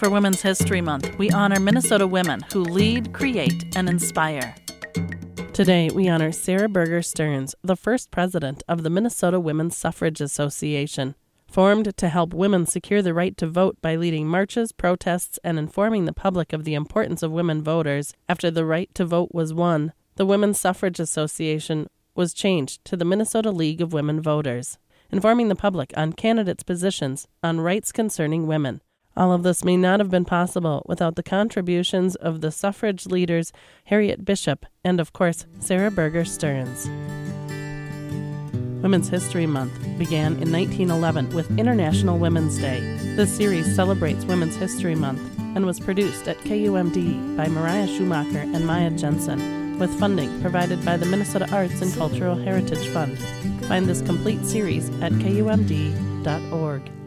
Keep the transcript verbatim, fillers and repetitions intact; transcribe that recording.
For Women's History Month, we honor Minnesota women who lead, create, and inspire. Today, we honor Sarah Berger Stearns, the first president of the Minnesota Women's Suffrage Association. Formed to help women secure the right to vote by leading marches, protests, and informing the public of the importance of women voters after the right to vote was won, the Women's Suffrage Association was changed to the Minnesota League of Women Voters, informing the public on candidates' positions on rights concerning women. All of this may not have been possible without the contributions of the suffrage leaders Harriet Bishop and, of course, Sarah Berger Stearns. Women's History Month began in nineteen eleven with International Women's Day. This series celebrates Women's History Month and was produced at K U M D by Mariah Schumacher and Maya Jensen, with funding provided by the Minnesota Arts and Cultural Heritage Fund. Find this complete series at K U M D dot org.